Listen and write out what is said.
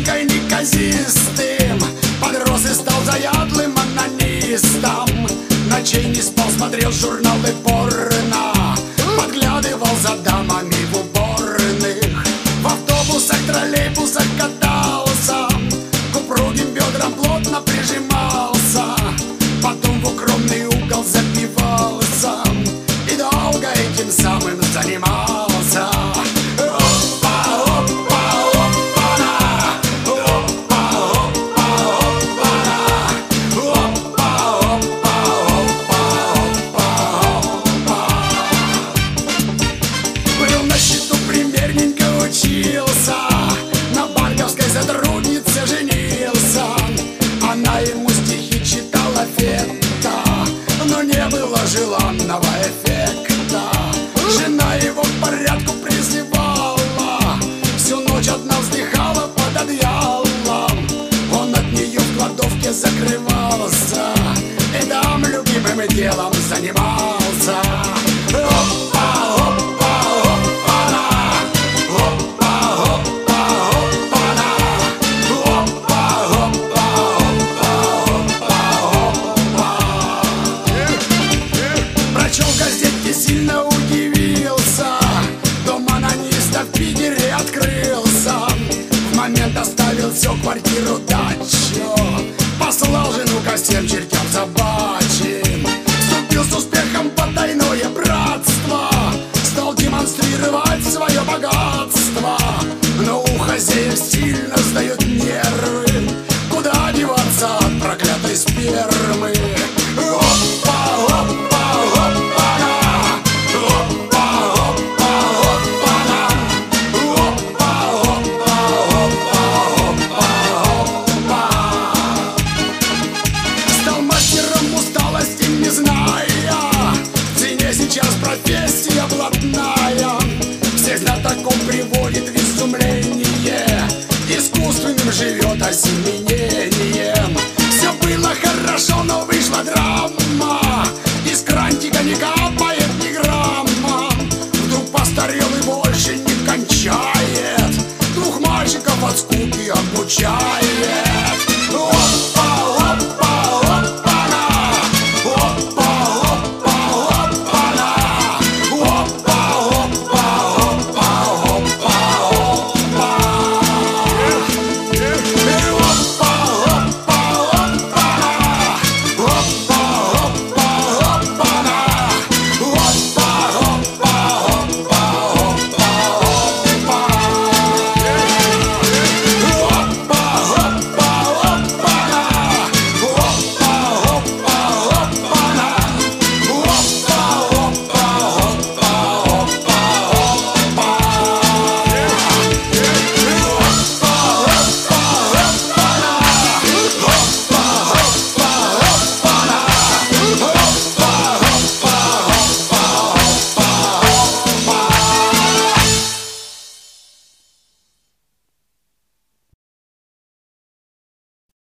душенькой неказистым подрос и стал заядлым анонистом. Ночей не спал, смотрел журналы порно, подглядывал за дамами в уборных. В автобусах, троллейбусах катался, к упругим бедрам плотно прижимался. Потом в укромный угол запивался и долго этим самым занимался. Учился, на банковской сотруднице женился. Она ему стихи читала фетта, но не было желанного эффекта. Жена его к порядку призывала, всю ночь одна вздыхала под одеялом. Он от нее в кладовке закрывался и там любимым делом занимался. Сильно удивился, дом анониста в Питере открылся. В момент оставил все, квартиру, дачу, послал жену ко всем чертям собачьим. Вступил с успехом в потайное братство, стал демонстрировать свое богатство. Но у хозяев сильно сдают нервы, куда деваться от проклятой спермы. Сейчас профессия блатная всех знатоков приводит в изумление, искусственным живет осеменением. Все было хорошо, но вышла драма, из крантика не капает ни грамма. Вдруг постарел и больше не кончает, двух мальчиков от скуки обучает.